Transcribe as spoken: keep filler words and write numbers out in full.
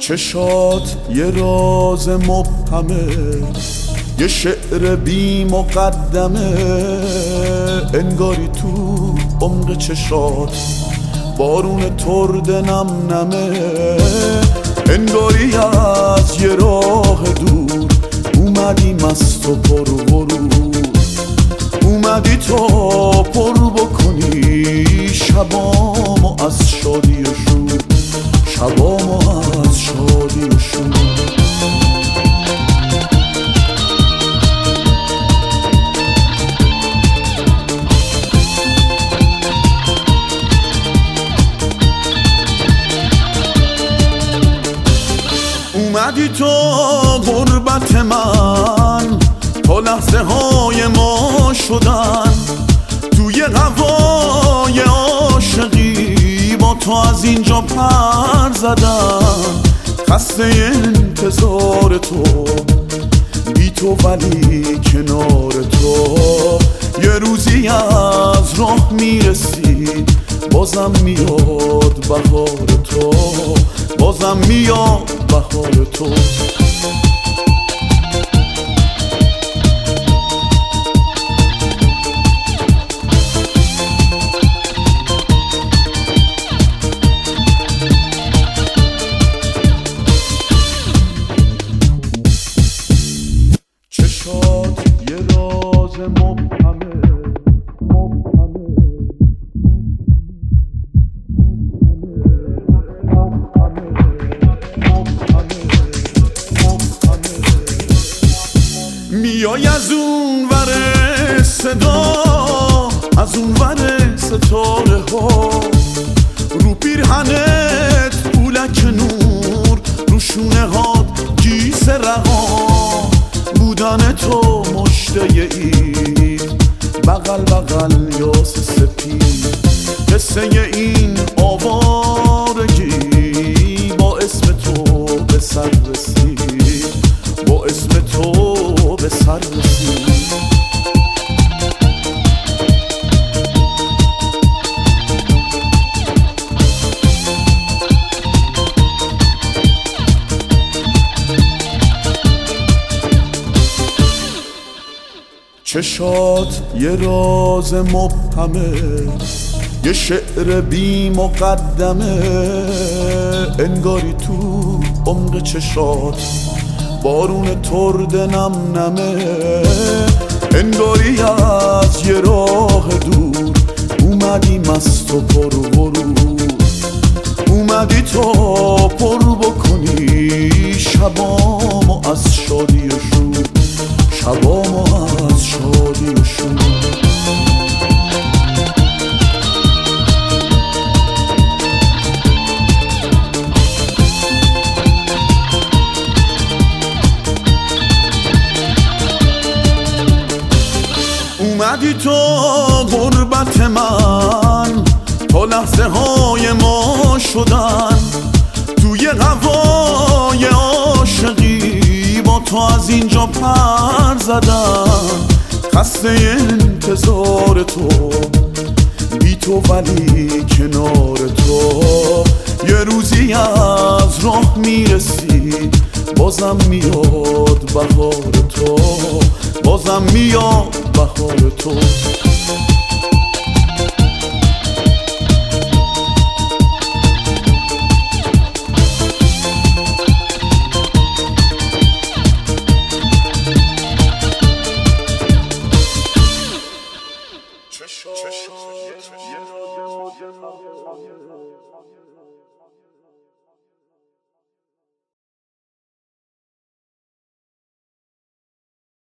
چشات یه راز مبهمه، یه شعر بی مقدمه، انگاری تو عمق چشات بارون ترد نم نمه، انگاری از یه راه دور اومدی مست و پر غرور، اومدی تا پر بکنی شبامو از شادی و شور، شبامو از شادی و شور. اومدی تو غربت من تا لحظه های ما شدن، توی هوای عاشقی با تو از اینجا پر زدن، خسته انتظار تو بی تو ولی کنار تو، یه روزی از راه میرسی بازم میاد بهار تو، بازم میاد بهار تو. چشات یه راز مبهمه، مبهمه، میای از اون ور صدا، از اون ور ستاره ها، رو پیرهنت پولک نور، رو شونه هات گیس رها، بودن تو مشته اید بغل بغل یاس سپید، قصه این آوارگی با اسم تو به سر رسید، با اسم تو به سر رسید. چشات یه راز مبهمه، یه شعر بی مقدمه، انگاری تو عمق چشات بارون ترد نم نمه، انگاری از یه راه دور اومدی مست و پر غرور، اومدی تا پر بکنی شبامو از شادی و شور، شبامو از شادی و شور. اومدی تو غربت من تا لحظه های ما شدن، توی هوای عاشقی با تو از اینجا پر زدن، خسته انتظار تو بی تو ولی کنار تو، یه روزی از راه میرسی بازم میاد بهار تو، بازم میاد بهار تو.